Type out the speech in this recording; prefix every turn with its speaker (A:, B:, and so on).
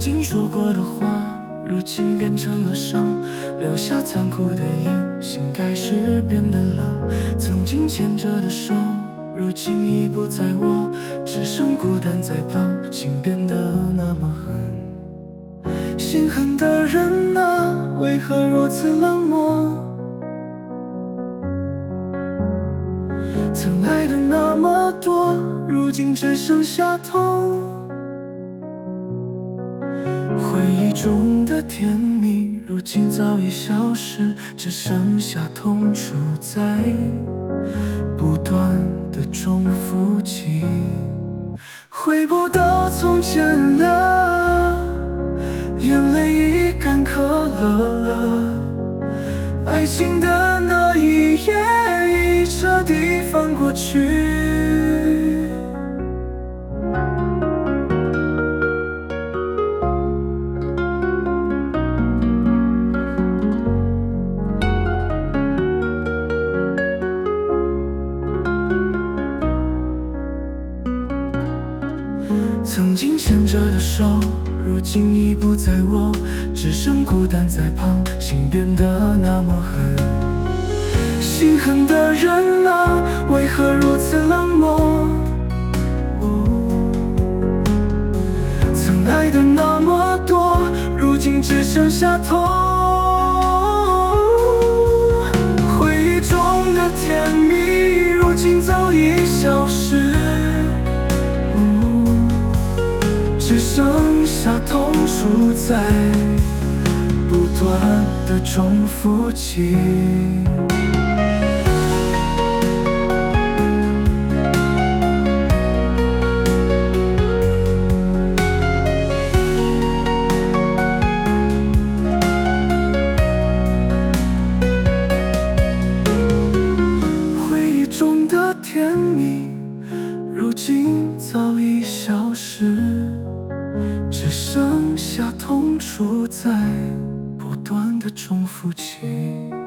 A: 经说过的话，如今变成了伤，留下残酷的印，心开始变得冷。曾经牵着的手，如今已不再握，只剩孤单在旁，心变得那么狠。心狠的人啊，为何如此冷漠？曾爱的那么多，如今只剩下痛。回忆中的甜蜜，如今早已消失，只剩下痛楚在不断的重复起。回不到从前了，眼泪已干渴了，爱情的那一页已彻底翻过去。曾经牵着的手，如今已不再握，只剩孤单在旁，心变得那么狠。心狠的人啊，为何如此冷漠？曾爱的那么多，如今只剩下痛。回忆中的甜蜜，如今早已消失，只剩下痛楚在不断的重复起。回忆中的甜蜜，如今早已消失，只剩下痛楚在不断的重复起。